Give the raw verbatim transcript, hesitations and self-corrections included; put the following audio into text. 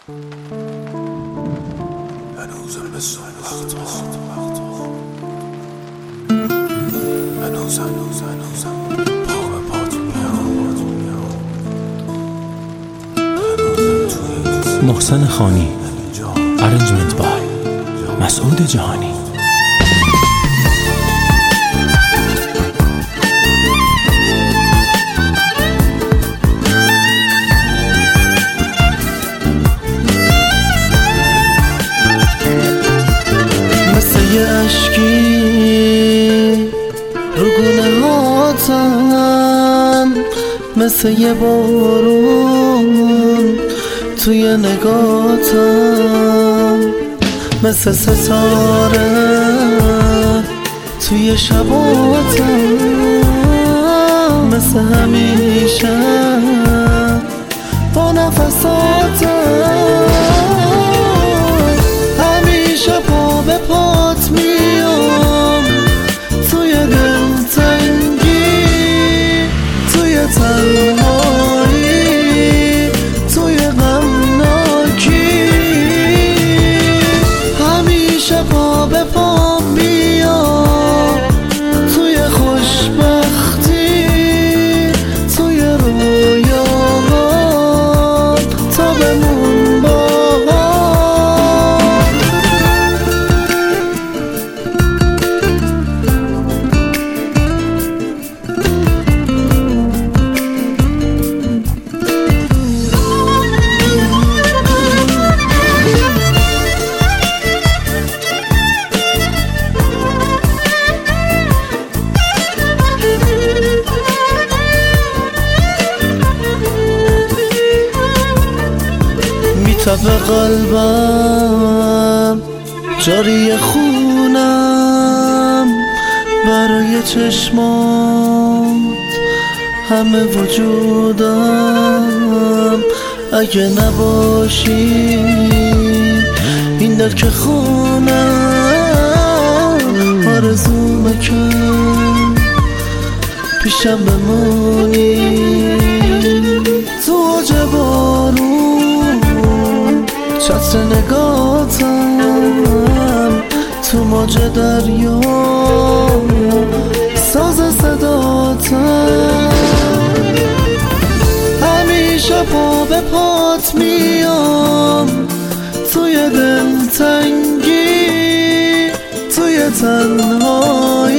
هنوزم مثل وقت هنوزم هنوزم پا به پات میام. محسن خانی، ارنجمنت بای مسعود جهانی. یه عشقی رو گونه هاتم، مثل یه بارون توی نگاتم، مثل ستاره توی شباتم، مثل همیشه با نفساتم. همیشه پا به پات میام، توی دلتنگی، توی تنهایی، توی غمناکی. همیشه پا به پا میام، توی خوشبختی، توی رویاها تا بمون با تب قلبم جاری خونم، برای چشمات همه وجودم. اگه نباشی این دل که خونم، آرزومه که پیشم بمونی. تو اوج بارون چتر نگاتم، تو موج دریا ساز صداتم. همیشه پا به پات میام، توی دلتنگی، توی تنهایی،